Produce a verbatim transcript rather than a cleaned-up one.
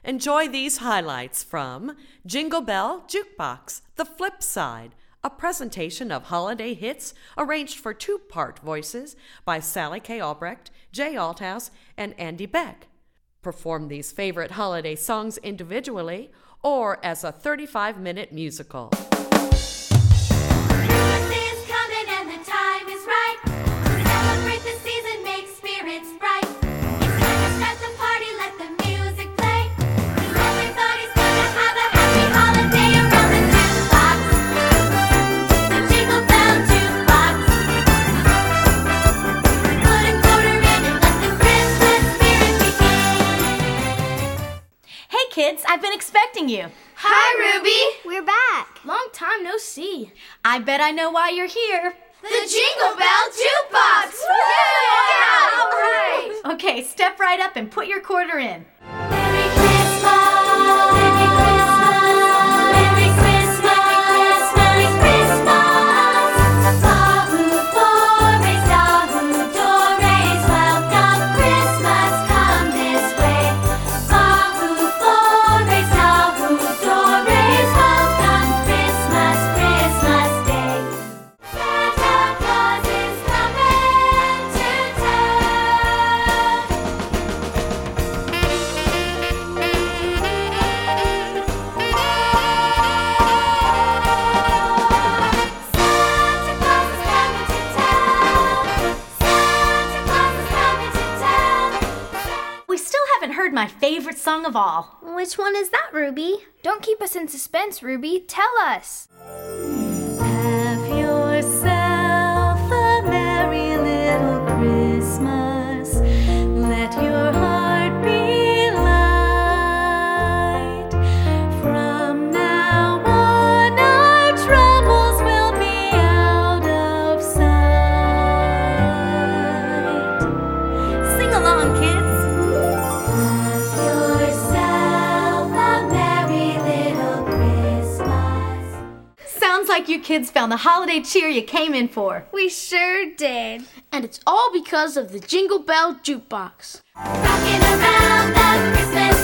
Enjoy these highlights from Jingle Bell Jukebox, The Flip Side, a presentation of holiday hits arranged for two-part voices by Sally Kay Albrecht, Jay Althouse, and Andy Beck. Perform these favorite holiday songs individually or as a thirty-five minute musical. Kids, I've been expecting you. Hi, Ruby. We're back. Long time no see. I bet I know why you're here. The Jingle Bell Jukebox! Yeah! All right. Okay, step right up and put your quarter in. Merry Christmas! Merry Christmas! Merry Christmas! Merry Christmas! Tahu Flores, Tahu Dores, welcome Christmas, come this way. Tahu Flores, Tahu Dores, welcome Christmas, Christmas Day. Santa Claus is coming to town. Santa Claus is coming to town. Santa Claus is coming to town. We still haven't heard my favorite song of all. Which one is that, Ruby? Don't keep us in suspense, Ruby. Tell us. Have yourself a merry little Christmas. Let your heart be light. From now on, our troubles will be out of sight. Sing along, kids. Have yourself a merry little Christmas. Sounds like you kids found the holiday cheer you came in for. We sure did. And it's all because of the Jingle Bell Jukebox. Rocking around the Christmas